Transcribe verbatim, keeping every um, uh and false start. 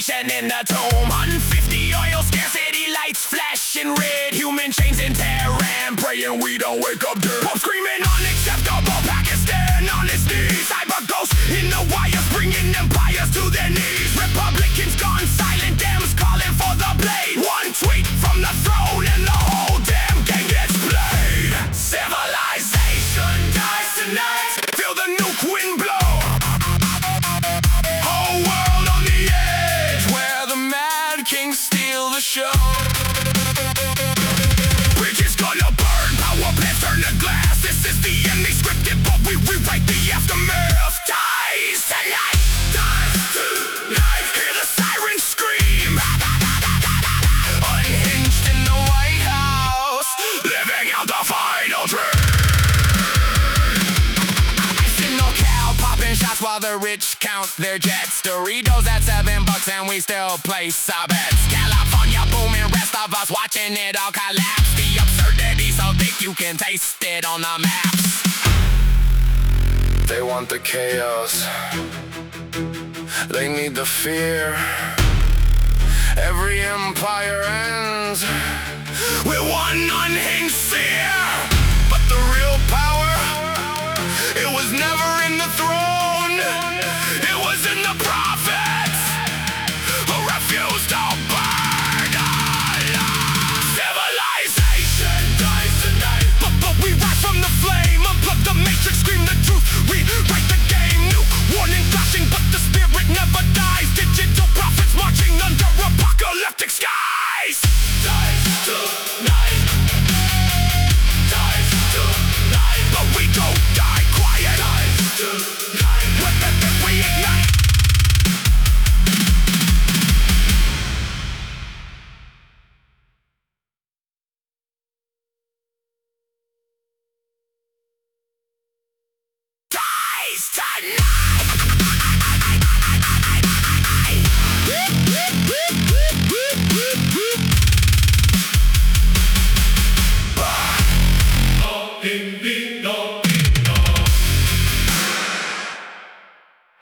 civilization in the tomb. one fifty oil scarcity lights flashing red. Human chains in Tehran, praying we don't wake up dead. Pope screaming unacceptable, Pakistan on its knees. Cyber ghosts in the wires, bringing empires to their knees. Republicans gone silent, Dems calling for the blade. One tweet from the throne and the whole damn game gets played. Civilization dies tonight, feel the nuke wind blow. Whole world on the edge, where the mad kings steal the show. Bridges gonna burn, power plants turn to glass. This is the end, they scripted, but we rewrite the aftermath. Dies tonight, dies tonight. Hear the sirens scream. Unhinged in the White House, living out the final dream. Shots while the rich count their jets. Doritos at seven bucks and we still place our bets. California booming, rest of us watching it all collapse. The absurdity so thick you can taste it on the maps. They want the chaos, they need the fear. Every empire ends with one unhinged fear. But the real power, it was never in the throne.